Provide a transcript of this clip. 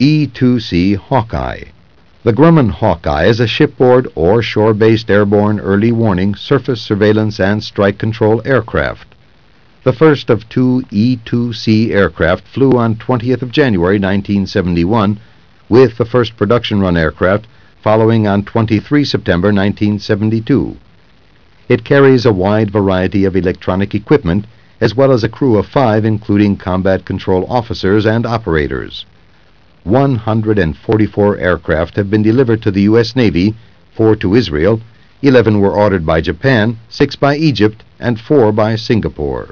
E-2C Hawkeye. The Grumman Hawkeye is a shipboard or shore-based airborne early warning, surface surveillance, and strike control aircraft. The first of two E-2C aircraft flew on 20th of January 1971, with the first production run aircraft following on 23 September 1972. It carries a wide variety of electronic equipment, as well as a crew of 5, including combat control officers and operators. 144 aircraft have been delivered to the U.S. Navy, 4 to Israel, 11 were ordered by Japan, 6 by Egypt, and 4 by Singapore.